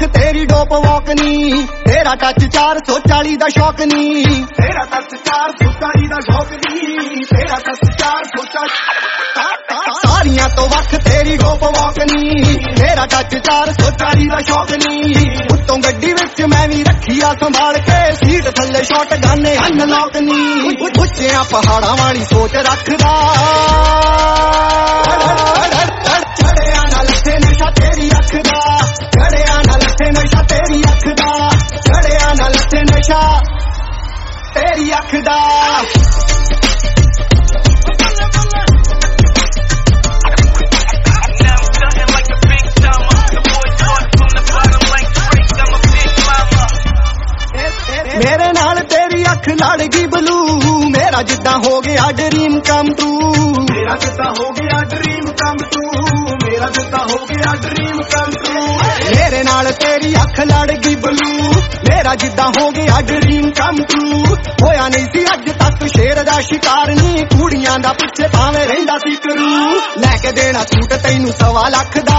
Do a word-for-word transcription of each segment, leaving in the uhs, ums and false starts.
तेरी dope walk नी, तेरा touch चार सौ चाली दा शौक नी, तेरा टच चार सौ चाली दा शौक नी, तेरा टच चार सौ चाली सारियां तो वख तेरी डोप वॉक नी, तेरा टच चार सौ चाली दा शौक नी। उत्तों गड्डी विच मैं भी रखिया संभाल के, सीट थल्ले शॉट गाने अनलॉक नी, उच्चियां पहाड़ां वाली सोच रखदा, चढ़िया ना लथे नशा तेरी अख दा, चढ़िया ना लथे नशा तेरी अख दा, चढ़िया ना लथे नशा तेरी अख दा। मेरे नाल तेरी अख लड़ गई ब्लू, मेरा जिद्दां हो गया ड्रीम कम ट्रू, मेरा जिद्दां हो गया ड्रीम कम ट्रू, मेरा जिद्दां हो गया ड्रीम कम ट्रू। मेरे नाल तेरी अख लड़ गई ब्लू, मेरा जिद्दां हो गया ड्रीम कम ट्रू। होया नहीं सी अज तक शेर दा शिकार नी, कुड़ियां दा पिछे भावें रहिंदा सी करू, लैके देना सूट तैनू सवा लख दा।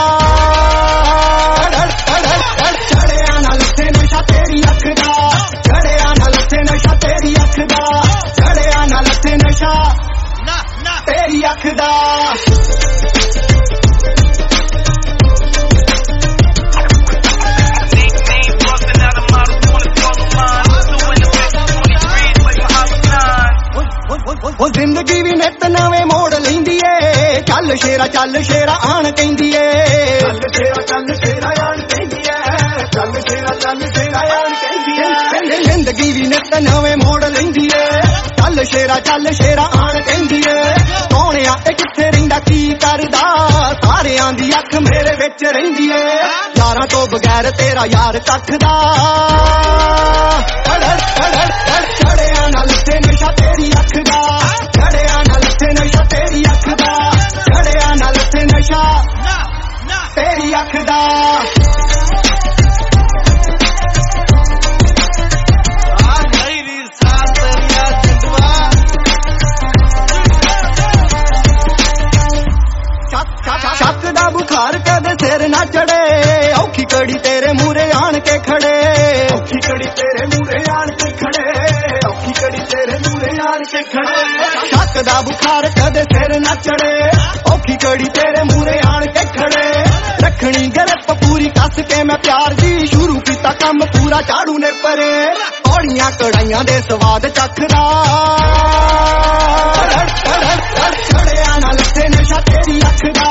चढ़िया ना लथे नशा तेरी अख दा, चढ़िया ना लथे नशा तेरी अख दा, चढ़िया ना लथे नशा तेरी अख दा। ਉਹ ਜ਼ਿੰਦਗੀ ਵੀ ਨਿਤ ਨਵੇਂ ਮੋੜ ਲੈਂਦੀ ਏ, ਚੱਲ ਸ਼ੇਰਾ ਚੱਲ ਸ਼ੇਰਾ ਆਣ ਕਹਿੰਦੀ ਏ, ਚੱਲ ਸ਼ੇਰਾ ਚੱਲ ਸ਼ੇਰਾ ਆਣ ਕਹਿੰਦੀ ਏ, ਚੱਲ ਸ਼ੇਰਾ ਚੱਲ ਸ਼ੇਰਾ ਆਣ ਕਹਿੰਦੀ ਏ। ਜ਼ਿੰਦਗੀ ਵੀ ਨਿਤ ਨਵੇਂ ਮੋੜ ਲੈਂਦੀ ਏ, ਚੱਲ ਸ਼ੇਰਾ ਚੱਲ ਸ਼ੇਰਾ ਆਣ ਕਹਿੰਦੀ ਏ। ਸੋਹਣਿਆ ਇਹ ਕਿੱਥੇ ਰਹਿੰਦਾ ਕੀ ਕਰਦਾ, ਸਾਰਿਆਂ ਦੀ ਅੱਖ ਮੇਰੇ ਵਿੱਚ ਰਹਿੰਦੀ ਏ, ਯਾਰਾਂ ਤੋਂ ਬਗੈਰ ਤੇਰਾ ਯਾਰ ਕੱਖ ਦਾ। ਚੜਿਆ ਨਾ ਲੱਥੇ ਨਸ਼ਾ ਤੇਰੀ ਅੱਖ ਦਾ, ਚੜਿਆ ਨਾ ਲੱਥੇ ਨਸ਼ਾ ਤੇਰੀ ਅੱਖ ਦਾ, ਚੜਿਆ ਨਾ ਲੱਥੇ ਨਸ਼ਾ ਤੇਰੀ ਅੱਖ ਦਾ। शक दा बुखार कदे सिर ना चढ़े, औखी कड़ी तेरे मूरे आन के खड़े, औखी कड़ी तेरे मूरे आन के खड़े, औखी कड़ी तेरे मूरे आन के खड़े। शक दा बुखार कदे सिर ना चढ़े, औखी कड़ी तेरे मूरे आन के खड़े। रखनी गरप पूरी कस के मैं प्यार दी, शुरू कीता कम पूरा झाड़ू ने परे, पौड़ियां कढ़ाइयां दे स्वाद चखदा। चढ़िया ना लथे नशा तेरी अख दा,